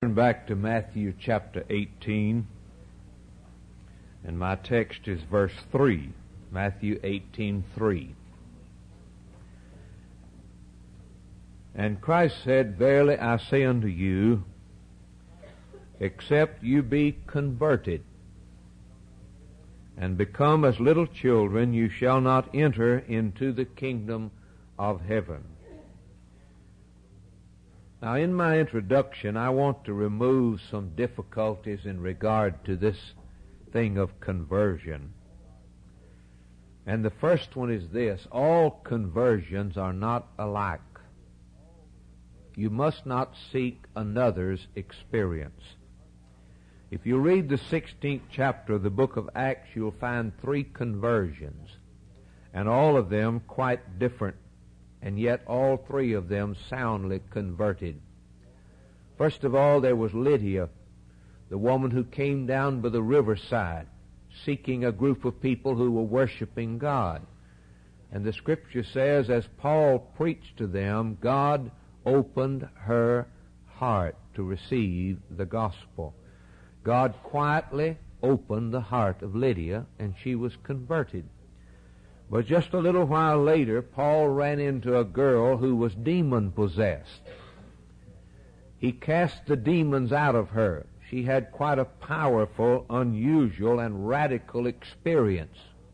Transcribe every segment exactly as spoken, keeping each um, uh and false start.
Back to Matthew chapter eighteen, and my text is verse three, Matthew eighteen three. And Christ said, Verily I say unto you, except you be converted and become as little children, you shall not enter into the kingdom of heaven. Now, in my introduction, I want to remove some difficulties in regard to this thing of conversion. And the first one is this: all conversions are not alike. You must not seek another's experience. If you read the sixteenth chapter of the book of Acts, you'll find three conversions, and all of them quite different, and yet all three of them soundly converted. First of all, there was Lydia, the woman who came down by the riverside, seeking a group of people who were worshiping God. And the Scripture says, as Paul preached to them, God opened her heart to receive the gospel. God quietly opened the heart of Lydia, and she was converted. But just a little while later, Paul ran into a girl who was demon-possessed. He cast the demons out of her. She had quite a powerful, unusual, and radical experience.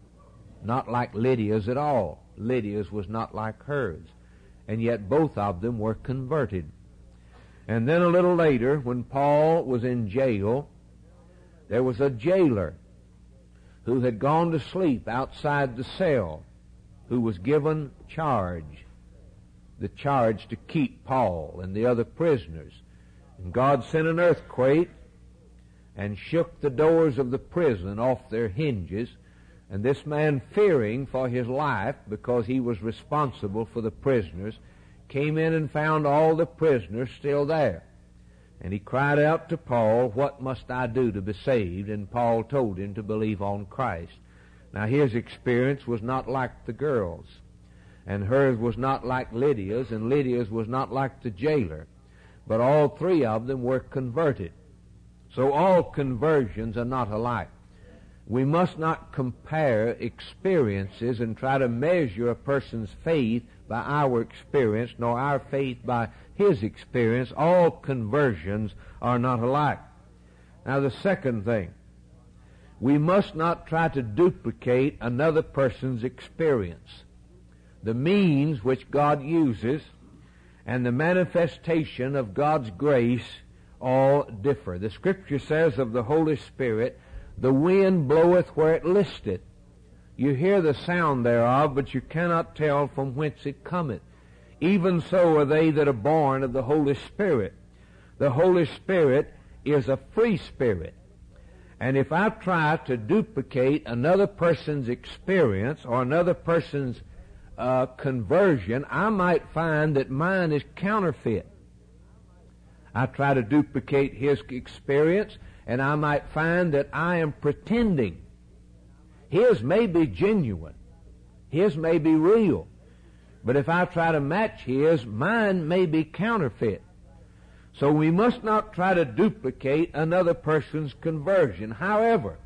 Not like Lydia's at all. Lydia's was not like hers. And yet both of them were converted. And then a little later, when Paul was in jail, there was a jailer who had gone to sleep outside the cell, who was given charge, the charge to keep Paul and the other prisoners. And God sent an earthquake and shook the doors of the prison off their hinges, and this man, fearing for his life because he was responsible for the prisoners, came in and found all the prisoners still there. And he cried out to Paul, what must I do to be saved? And Paul told him to believe on Christ. Now his experience was not like the girl's, and hers was not like Lydia's, and Lydia's was not like the jailer. But all three of them were converted. So all conversions are not alike. We must not compare experiences and try to measure a person's faith by our experience, nor our faith by his experience. All conversions are not alike. Now the second thing, we must not try to duplicate another person's experience. The means which God uses and the manifestation of God's grace all differ. The Scripture says of the Holy Spirit, the wind bloweth where it listeth. You hear the sound thereof, but you cannot tell from whence it cometh. Even so are they that are born of the Holy Spirit. The Holy Spirit is a free spirit. And if I try to duplicate another person's experience or another person's uh, conversion, I might find that mine is counterfeit. I try to duplicate his experience, and I might find that I am pretending. His may be genuine. His may be real. But if I try to match his, mine may be counterfeit. So we must not try to duplicate another person's conversion. However,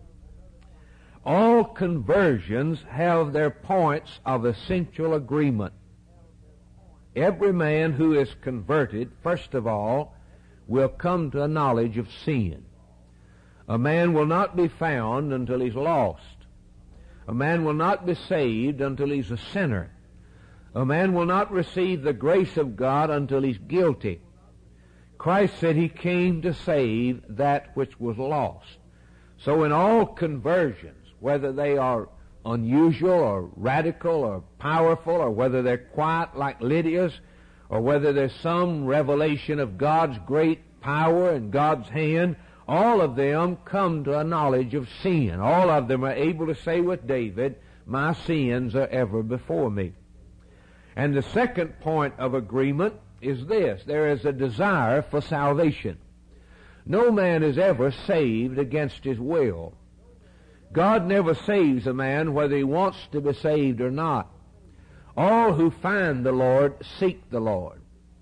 all conversions have their points of essential agreement. Every man who is converted, first of all, will come to a knowledge of sin. A man will not be found until he's lost. A man will not be saved until he's a sinner. A man will not receive the grace of God until he's guilty. Christ said he came to save that which was lost. So in all conversions, whether they are unusual or radical or powerful, or whether they're quiet like Lydia's, or whether there's some revelation of God's great power and God's hand, all of them come to a knowledge of sin. All of them are able to say with David, my sins are ever before me. And the second point of agreement is this: there is a desire for salvation. No man is ever saved against his will. God never saves a man whether he wants to be saved or not. All who find the Lord seek the Lord.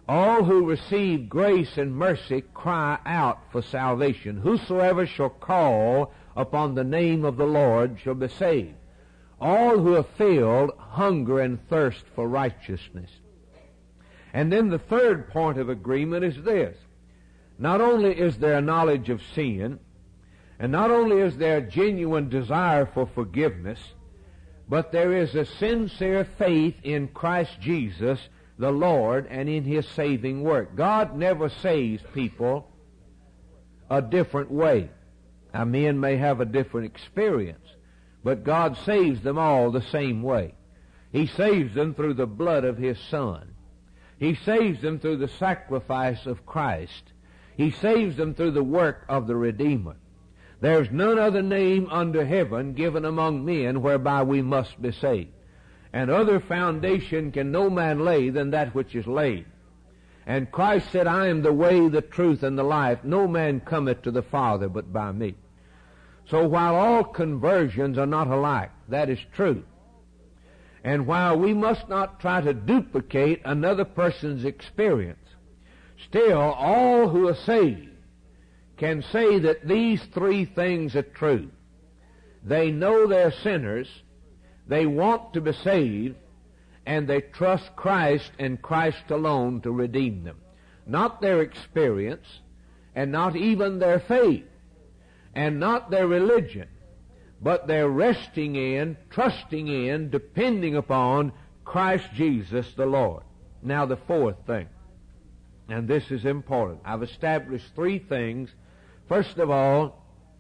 All who receive grace and mercy cry out for salvation. Whosoever shall call upon the name of the Lord shall be saved. All who are filled hunger and thirst for righteousness. And then the third point of agreement is this. Not only is there a knowledge of sin, and not only is there a genuine desire for forgiveness, but there is a sincere faith in Christ Jesus, the Lord, and in His saving work. God never saves people a different way. Now, men may have a different experience, but God saves them all the same way. He saves them through the blood of His Son. He saves them through the sacrifice of Christ. He saves them through the work of the Redeemer. There's none other name under heaven given among men whereby we must be saved. And other foundation can no man lay than that which is laid. And Christ said, I am the way, the truth, and the life. No man cometh to the Father but by me. So while all conversions are not alike, that is true. And while we must not try to duplicate another person's experience, still all who are saved can say that these three things are true. They know they're sinners, they want to be saved, and they trust Christ and Christ alone to redeem them. Not their experience, and not even their faith, and not their religion, but they're resting in, trusting in, depending upon Christ Jesus the Lord. Now the fourth thing, and this is important. I've established three things. First of all,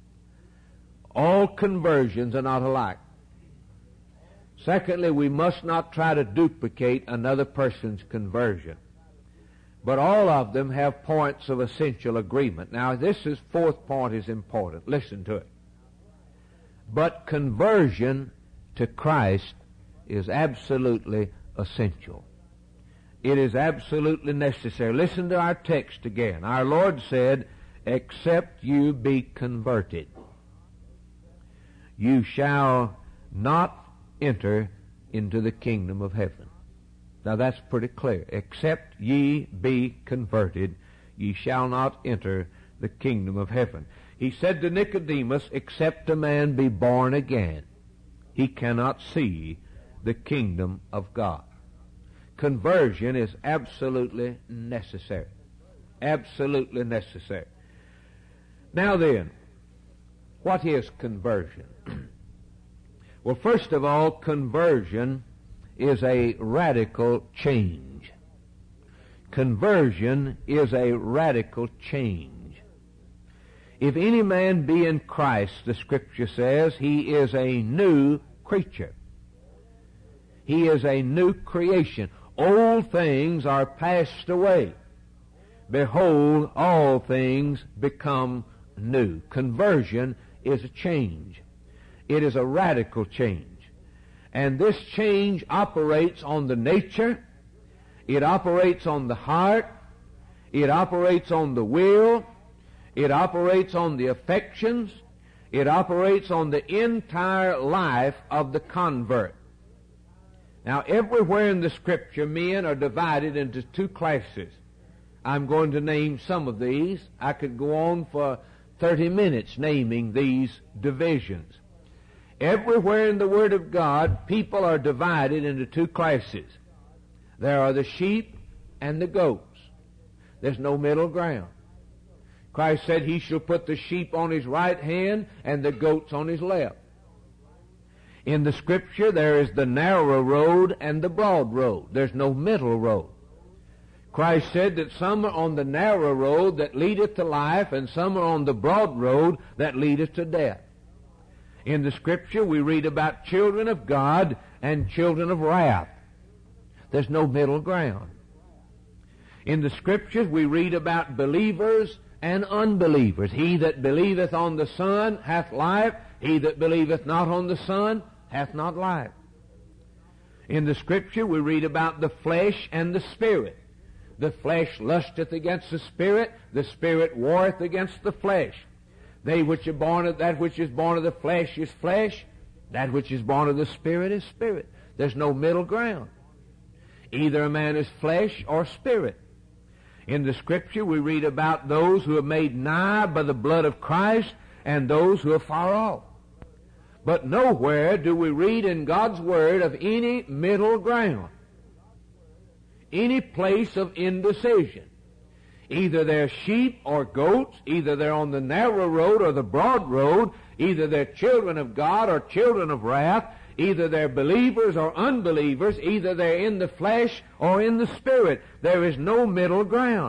all conversions are not alike. Secondly, we must not try to duplicate another person's conversion. But all of them have points of essential agreement. Now, this is fourth point is important. Listen to it. But conversion to Christ is absolutely essential. It is absolutely necessary. Listen to our text again. Our Lord said, except you be converted, you shall not enter into the kingdom of heaven. Now that's pretty clear. Except ye be converted, ye shall not enter the kingdom of heaven. He said to Nicodemus, except a man be born again, he cannot see the kingdom of God. Conversion is absolutely necessary. Absolutely necessary. Now then, what is conversion? Well, first of all, conversion is a radical change. Conversion is a radical change. If any man be in Christ, the Scripture says, he is a new creature. He is a new creation. Old things are passed away. Behold, all things become new. Conversion is a change. It is a radical change. And this change operates on the nature, it operates on the heart, it operates on the will, it operates on the affections, it operates on the entire life of the convert. Now, everywhere in the Scripture, men are divided into two classes. I'm going to name some of these. I could go on for thirty minutes naming these divisions. Everywhere in the Word of God, people are divided into two classes. There are the sheep and the goats. There's no middle ground. Christ said he shall put the sheep on his right hand and the goats on his left. In the Scripture, there is the narrow road and the broad road. There's no middle road. Christ said that some are on the narrow road that leadeth to life, and some are on the broad road that leadeth to death. In the Scripture, we read about children of God and children of wrath. There's no middle ground. In the Scriptures, we read about believers and unbelievers. He that believeth on the Son hath life. He that believeth not on the Son hath not life. In the Scripture, we read about the flesh and the Spirit. The flesh lusteth against the Spirit, the Spirit warreth against the flesh. They which are born of that which is born of the flesh is flesh, that which is born of the Spirit is spirit. There's no middle ground. Either a man is flesh or spirit. In the Scripture we read about those who are made nigh by the blood of Christ and those who are far off. But nowhere do we read in God's Word of any middle ground, any place of indecision. Either they're sheep or goats, either they're on the narrow road or the broad road, either they're children of God or children of wrath, either they're believers or unbelievers, either they're in the flesh or in the Spirit. There is no middle ground.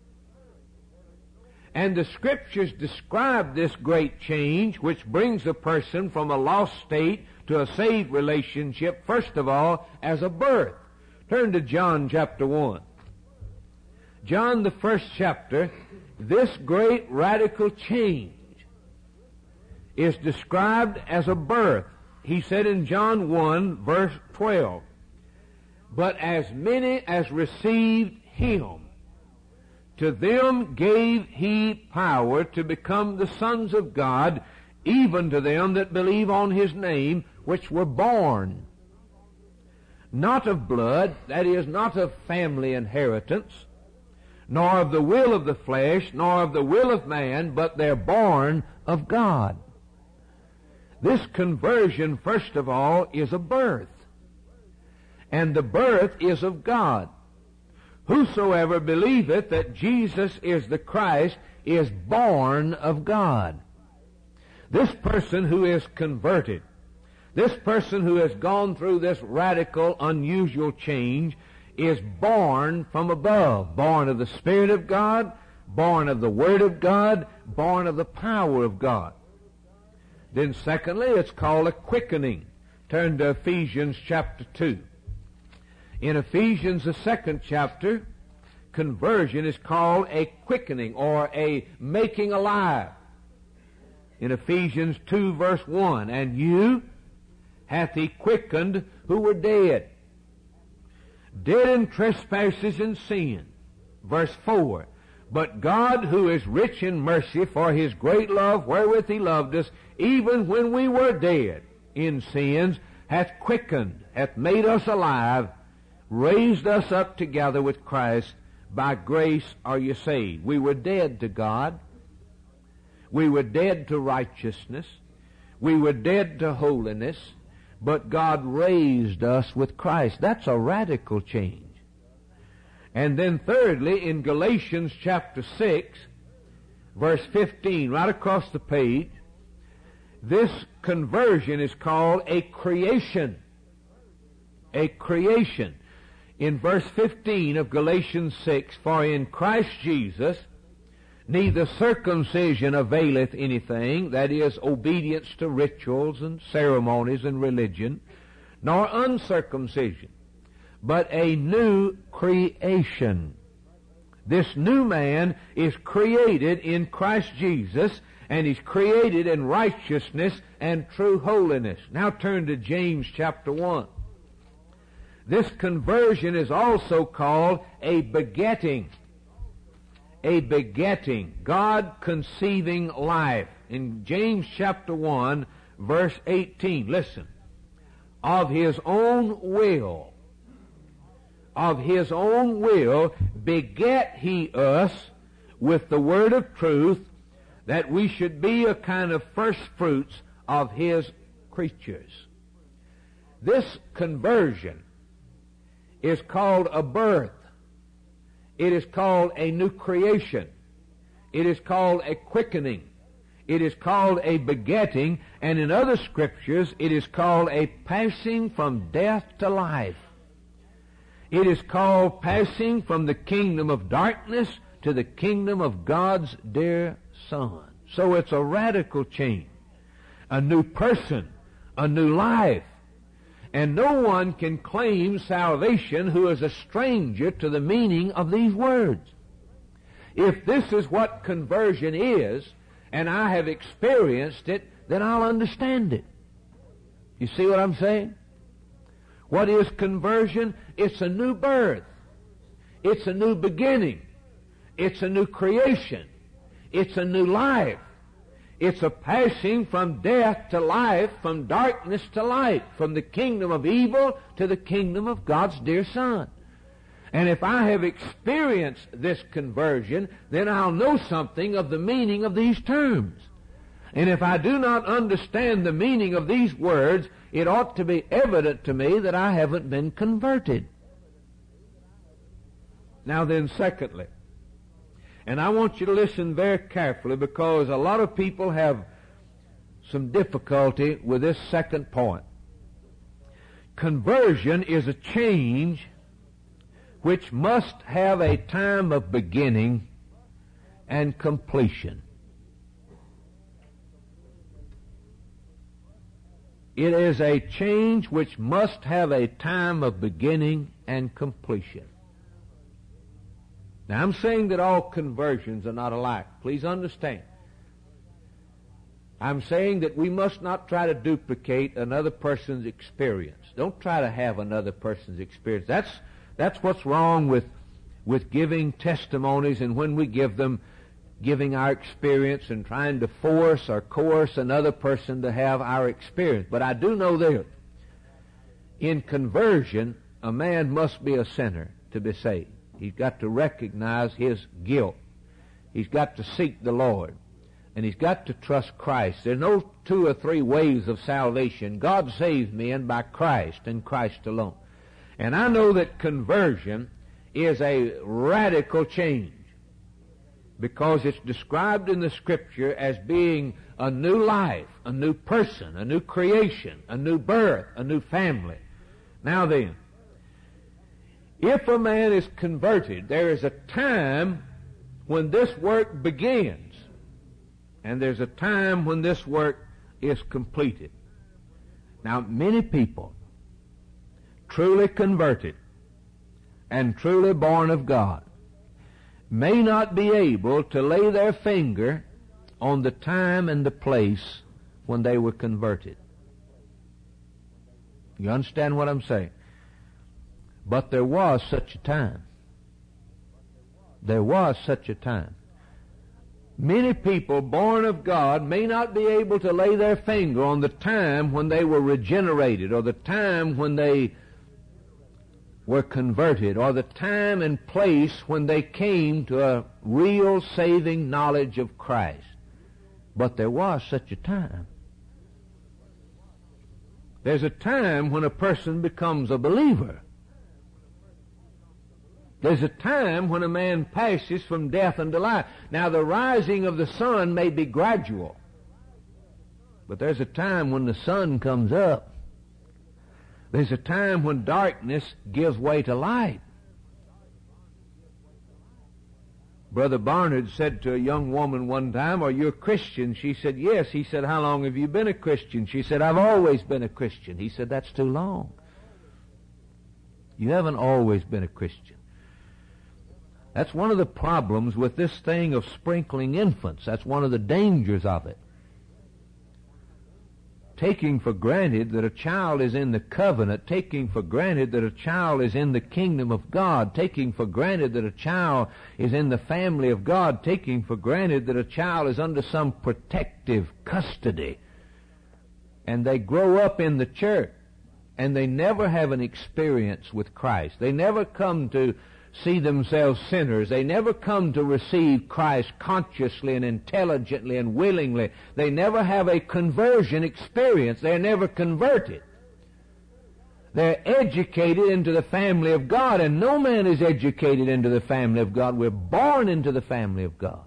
And the Scriptures describe this great change, which brings a person from a lost state to a saved relationship, first of all, as a birth. Turn to John chapter one. John, the first chapter, this great radical change is described as a birth. He said in John one, verse twelve, "But as many as received Him, to them gave He power to become the sons of God, even to them that believe on His name, which were born not of blood," that is, not of family inheritance, "nor of the will of the flesh, nor of the will of man, but they're born of God." This conversion, first of all, is a birth. And the birth is of God. "Whosoever believeth that Jesus is the Christ is born of God." This person who is converted, this person who has gone through this radical, unusual change, is born from above, born of the Spirit of God, born of the Word of God, born of the power of God. Then secondly, it's called a quickening. Turn to Ephesians chapter two. In Ephesians, the second chapter, conversion is called a quickening or a making alive. In Ephesians two, verse one, "And you hath He quickened who were dead, dead in trespasses and sin." Verse four, "But God, who is rich in mercy, for His great love wherewith He loved us, even when we were dead in sins, hath quickened, hath made us alive, raised us up together with Christ. By grace are you saved." We were dead to God. We were dead to righteousness. We were dead to holiness. But God raised us with Christ. That's a radical change. And then thirdly, in Galatians chapter six, verse fifteen, right across the page, this conversion is called a creation. A creation. In verse fifteen of Galatians six, "For in Christ Jesus neither circumcision availeth anything," that is, obedience to rituals and ceremonies and religion, "nor uncircumcision, but a new creation." This new man is created in Christ Jesus, and he's created in righteousness and true holiness. Now turn to James chapter one. This conversion is also called a begetting. A begetting. God conceiving life. In James chapter one, verse eighteen, listen. "Of His own will, of His own will beget He us with the word of truth, that we should be a kind of first fruits of His creatures." This conversion is called a birth. It is called a new creation. It is called a quickening. It is called a begetting, and in other scriptures it is called a passing from death to life. It is called passing from the kingdom of darkness to the kingdom of God's dear Son. So it's a radical change, a new person, a new life. And no one can claim salvation who is a stranger to the meaning of these words. If this is what conversion is, and I have experienced it, then I'll understand it. You see what I'm saying? What is conversion? It's a new birth. It's a new beginning. It's a new creation. It's a new life. It's a passing from death to life, from darkness to light, from the kingdom of evil to the kingdom of God's dear Son. And if I have experienced this conversion, then I'll know something of the meaning of these terms. And if I do not understand the meaning of these words, it ought to be evident to me that I haven't been converted. Now then, secondly, and I want you to listen very carefully, because a lot of people have some difficulty with this second point. Conversion is a change which must have a time of beginning and completion. It is a change which must have a time of beginning and completion. Now, I'm saying that all conversions are not alike. Please understand. I'm saying that we must not try to duplicate another person's experience. Don't try to have another person's experience. That's, that's what's wrong with, with giving testimonies, and when we give them, giving our experience and trying to force or coerce another person to have our experience. But I do know this. In conversion, a man must be a sinner to be saved. He's got to recognize his guilt. He's got to seek the Lord. And he's got to trust Christ. There's no two or three ways of salvation. God saves men by Christ and Christ alone. And I know that conversion is a radical change, because it's described in the Scripture as being a new life, a new person, a new creation, a new birth, a new family. Now then, if a man is converted, there is a time when this work begins, and there's a time when this work is completed. Now, many people, truly converted and truly born of God, may not be able to lay their finger on the time and the place when they were converted. You understand what I'm saying? But there was such a time. There was such a time. Many people born of God may not be able to lay their finger on the time when they were regenerated, or the time when they were converted, or the time and place when they came to a real saving knowledge of Christ. But there was such a time. There's a time when a person becomes a believer. There's a time when a man passes from death unto life. Now, the rising of the sun may be gradual, but there's a time when the sun comes up. There's a time when darkness gives way to light. Brother Barnard said to a young woman one time, "Are you a Christian?" She said, "Yes." He said, "How long have you been a Christian?" She said, "I've always been a Christian." He said, "That's too long. You haven't always been a Christian." That's one of the problems with this thing of sprinkling infants. That's one of the dangers of it. Taking for granted that a child is in the covenant, taking for granted that a child is in the kingdom of God, taking for granted that a child is in the family of God, taking for granted that a child is under some protective custody. And they grow up in the church, and they never have an experience with Christ. They never come to see themselves sinners. They never come to receive Christ consciously and intelligently and willingly. They never have a conversion experience. They're never converted. They're educated into the family of God, and no man is educated into the family of God. We're born into the family of God.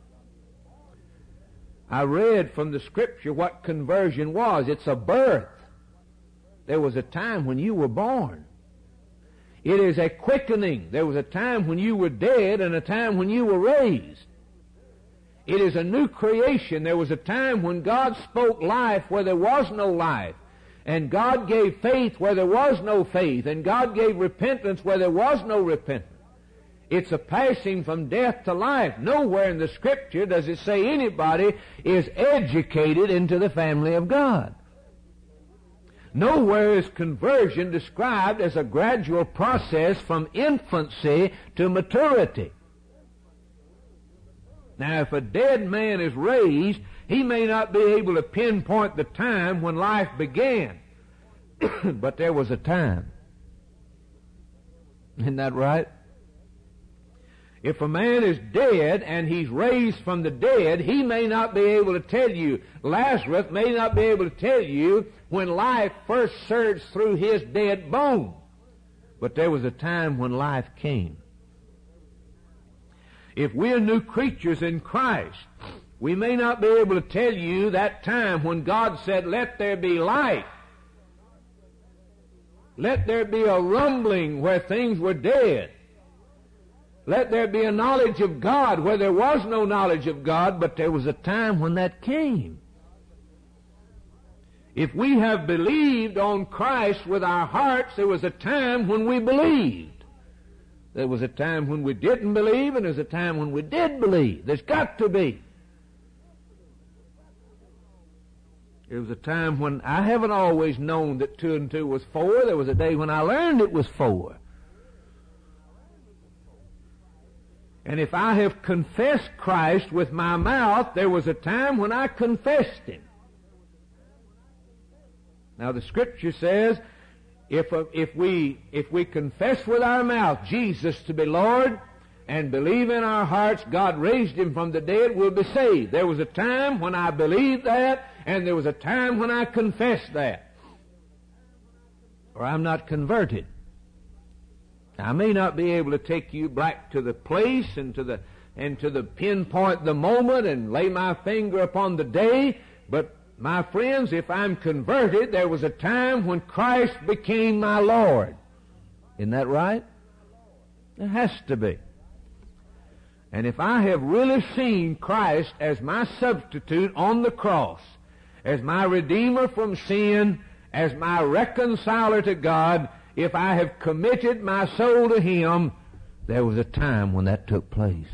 I read from the Scripture what conversion was. It's a birth. There was a time when you were born. It is a quickening. There was a time when you were dead and a time when you were raised. It is a new creation. There was a time when God spoke life where there was no life. And God gave faith where there was no faith. And God gave repentance where there was no repentance. It's a passing from death to life. Nowhere in the Scripture does it say anybody is educated into the family of God. Nowhere is conversion described as a gradual process from infancy to maturity. Now, if a dead man is raised, he may not be able to pinpoint the time when life began. But there was a time. Isn't that right? If a man is dead and he's raised from the dead, he may not be able to tell you. Lazarus may not be able to tell you when life first surged through his dead bone. But there was a time when life came. If we're new creatures in Christ, we may not be able to tell you that time when God said, "Let there be light." Let there be a rumbling where things were dead. Let there be a knowledge of God where there was no knowledge of God, but there was a time when that came. If we have believed on Christ with our hearts, there was a time when we believed. There was a time when we didn't believe, and there's a time when we did believe. There's got to be. There was a time when I haven't always known that two and two was four. There was a day when I learned it was four. And if I have confessed Christ with my mouth, there was a time when I confessed Him. Now the Scripture says, if, uh, if we, if we confess with our mouth Jesus to be Lord and believe in our hearts God raised Him from the dead, we'll be saved. There was a time when I believed that, and there was a time when I confessed that. Or I'm not converted. I may not be able to take you back to the place and to the and to the pinpoint the moment and lay my finger upon the day, but my friends, if I'm converted, there was a time when Christ became my Lord. Isn't that right? It has to be. And if I have really seen Christ as my substitute on the cross, as my Redeemer from sin, as my reconciler to God, if I have committed my soul to Him, there was a time when that took place.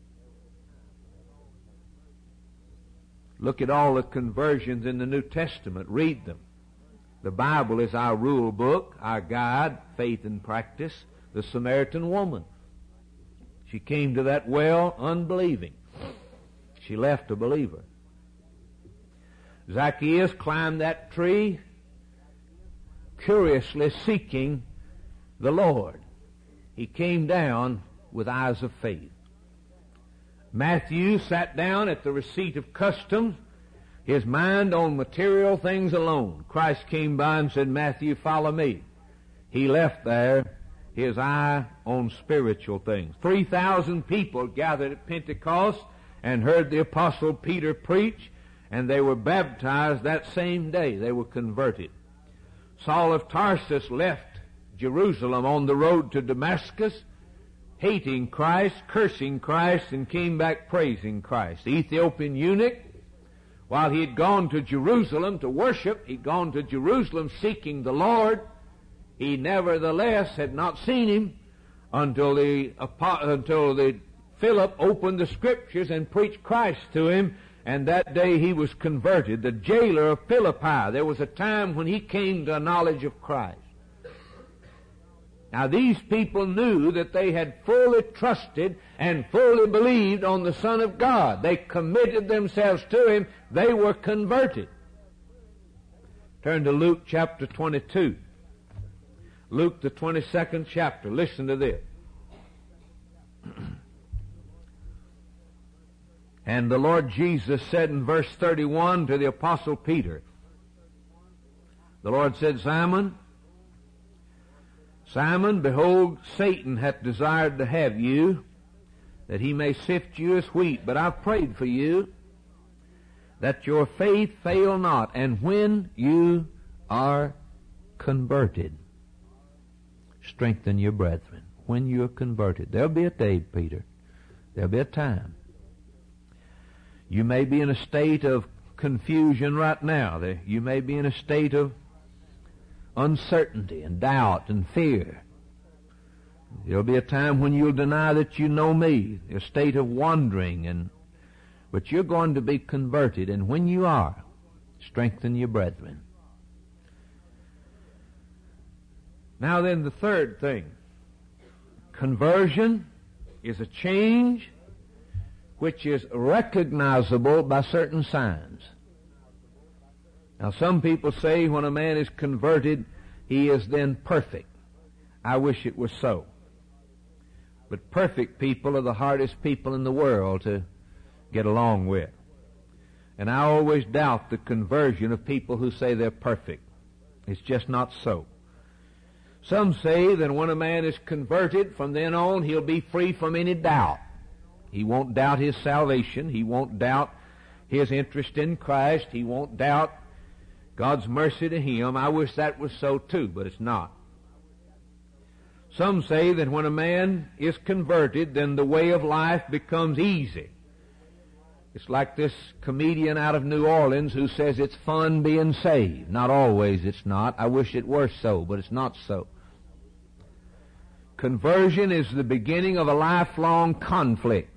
Look at all the conversions in the New Testament. Read them. The Bible is our rule book, our guide, faith and practice. The Samaritan woman. She came to that well unbelieving. She left a believer. Zacchaeus climbed that tree curiously seeking the Lord. He came down with eyes of faith. Matthew sat down at the receipt of customs, his mind on material things alone. Christ came by and said, "Matthew, follow me." He left there, his eye on spiritual things. Three thousand people gathered at Pentecost and heard the Apostle Peter preach, and they were baptized that same day. They were converted. Saul of Tarsus left Jerusalem on the road to Damascus, hating Christ, cursing Christ, and came back praising Christ. The Ethiopian eunuch, while he had gone to Jerusalem to worship, he'd gone to Jerusalem seeking the Lord, he nevertheless had not seen Him until the, until the Philip opened the Scriptures and preached Christ to him, and that day he was converted. The jailer of Philippi, there was a time when he came to a knowledge of Christ. Now these people knew that they had fully trusted and fully believed on the Son of God. They committed themselves to Him. They were converted. Turn to Luke chapter twenty-two. Luke the twenty-second chapter. Listen to this. And the Lord Jesus said in verse thirty-one to the Apostle Peter, the Lord said, Simon, Simon, behold, Satan hath desired to have you, that he may sift you as wheat. But I've prayed for you, that your faith fail not. And when you are converted, strengthen your brethren. When you are converted. There'll be a day, Peter. There'll be a time. You may be in a state of confusion right now. You may be in a state of uncertainty and doubt and fear. There'll be a time when you'll deny that you know me, a state of wandering, and but you're going to be converted, and when you are, strengthen your brethren. Now then, the third thing. Conversion is a change which is recognizable by certain signs. Now some people say when a man is converted, he is then perfect. I wish it was so. But perfect people are the hardest people in the world to get along with. And I always doubt the conversion of people who say they're perfect. It's just not so. Some say that when a man is converted, from then on he'll be free from any doubt. He won't doubt his salvation. He won't doubt his interest in Christ. He won't doubt God's mercy to him. I wish that was so too, but it's not. Some say that when a man is converted, then the way of life becomes easy. It's like this comedian out of New Orleans who says it's fun being saved. Not always it's not. I wish it were so, but it's not so. Conversion is the beginning of a lifelong conflict.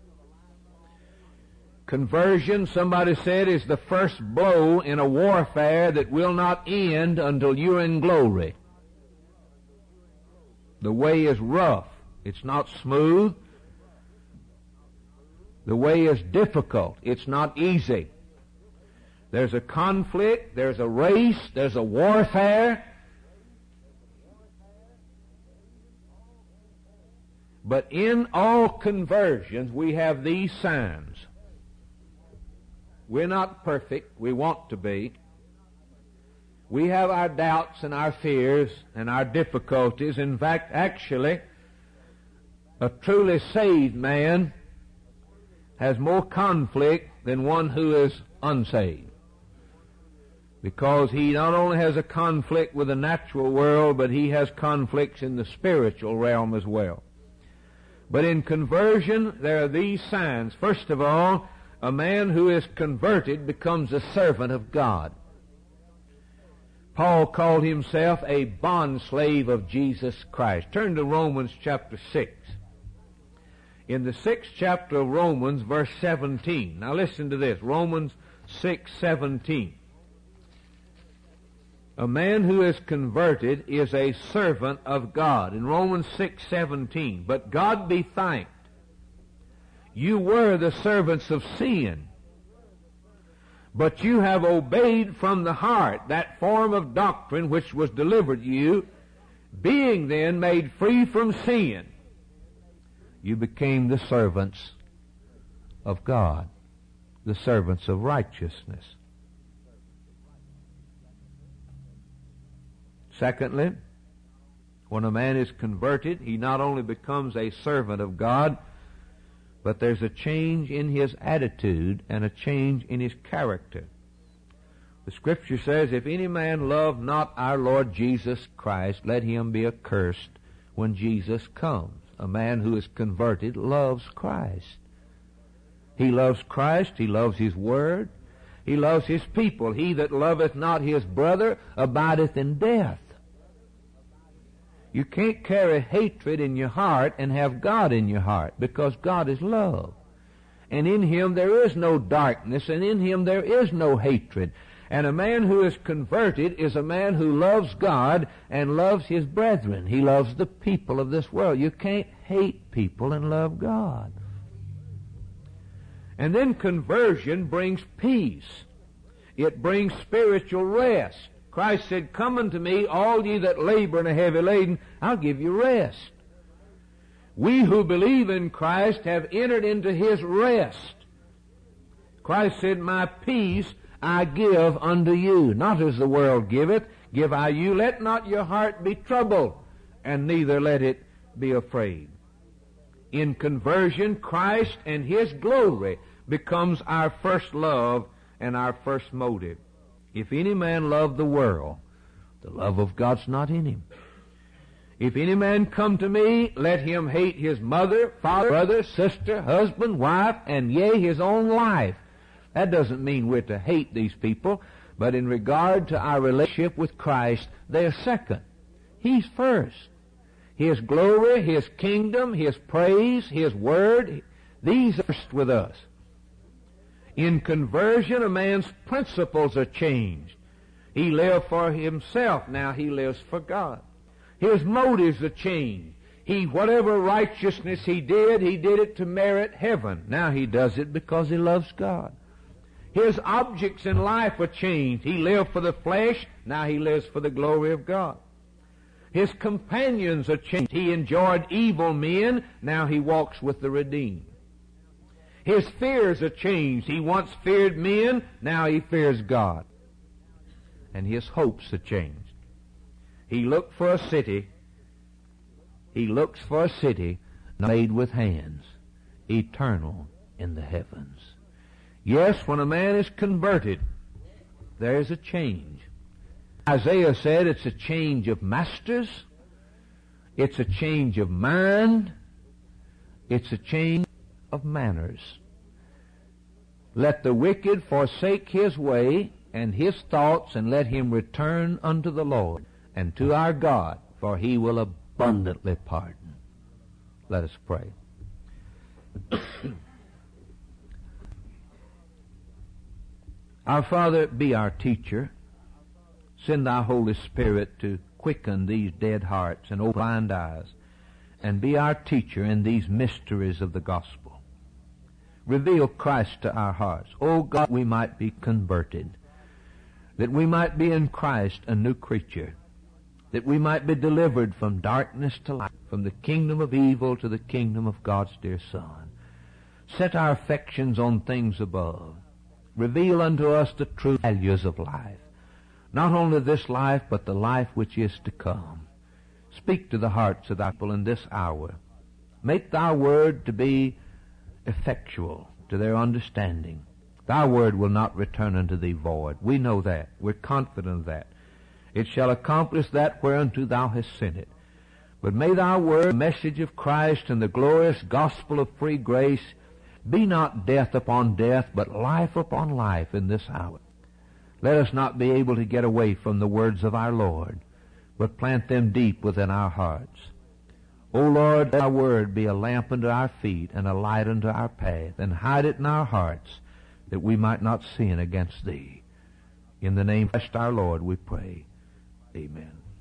Conversion, somebody said, is the first blow in a warfare that will not end until you're in glory. The way is rough. It's not smooth. The way is difficult. It's not easy. There's a conflict. There's a race. There's a warfare. But in all conversions, we have these signs. We're not perfect. We want to be. We have our doubts and our fears and our difficulties. In fact, actually, a truly saved man has more conflict than one who is unsaved. Because he not only has a conflict with the natural world, but he has conflicts in the spiritual realm as well. But in conversion, there are these signs. First of all, a man who is converted becomes a servant of God. Paul called himself a bondslave of Jesus Christ. Turn to Romans chapter six. In the sixth chapter of Romans, verse seventeen. Now listen to this. Romans six seventeen. A man who is converted is a servant of God. In Romans six seventeen. But God be thanked. You were the servants of sin, but you have obeyed from the heart that form of doctrine which was delivered you, being then made free from sin. You became the servants of God, the servants of righteousness. Secondly, when a man is converted, he not only becomes a servant of God, but there's a change in his attitude and a change in his character. The Scripture says, if any man love not our Lord Jesus Christ, let him be accursed when Jesus comes. A man who is converted loves Christ. He loves Christ. He loves His Word. He loves His people. He that loveth not his brother abideth in death. You can't carry hatred in your heart and have God in your heart, because God is love. And in Him there is no darkness, and in Him there is no hatred. And a man who is converted is a man who loves God and loves his brethren. He loves the people of this world. You can't hate people and love God. And then conversion brings peace. It brings spiritual rest. Christ said, come unto me, all ye that labor and are heavy laden, I'll give you rest. We who believe in Christ have entered into His rest. Christ said, my peace I give unto you, not as the world giveth, give I you. Let not your heart be troubled, and neither let it be afraid. In conversion, Christ and His glory becomes our first love and our first motive. If any man love the world, the love of God's not in him. If any man come to me, let him hate his mother, father, brother, sister, husband, wife, and yea, his own life. That doesn't mean we're to hate these people, but in regard to our relationship with Christ, they're second. He's first. His glory, His kingdom, His praise, His word, these are first with us. In conversion, a man's principles are changed. He lived for himself, now he lives for God. His motives are changed. He, whatever righteousness he did, he did it to merit heaven. Now he does it because he loves God. His objects in life are changed. He lived for the flesh, now he lives for the glory of God. His companions are changed. He enjoyed evil men, now he walks with the redeemed. His fears are changed. He once feared men, now he fears God. And his hopes are changed. He looked for a city. He looks for a city not made with hands, eternal in the heavens. Yes, when a man is converted, there is a change. Isaiah said it's a change of masters, it's a change of mind, it's a change of manners. Let the wicked forsake his way and his thoughts, and let him return unto the Lord and to our God, for he will abundantly pardon. Let us pray. Our Father, be our teacher. Send thy Holy Spirit to quicken these dead hearts and open blind eyes, and be our teacher in these mysteries of the gospel. Reveal Christ to our hearts. O God, we might be converted, that we might be in Christ a new creature, that we might be delivered from darkness to light, from the kingdom of evil to the kingdom of God's dear Son. Set our affections on things above. Reveal unto us the true values of life, not only this life, but the life which is to come. Speak to the hearts of thy people in this hour. Make thy word to be effectual to their understanding. Thy word will not return unto thee void. We know that. We're confident of that. It shall accomplish that whereunto thou hast sent it. But may thy word, the message of Christ and the glorious gospel of free grace, be not death upon death, but life upon life in this hour. Let us not be able to get away from the words of our Lord, but plant them deep within our hearts. O Lord, let thy word be a lamp unto our feet and a light unto our path, and hide it in our hearts, that we might not sin against thee. In the name of Christ our Lord we pray. Amen.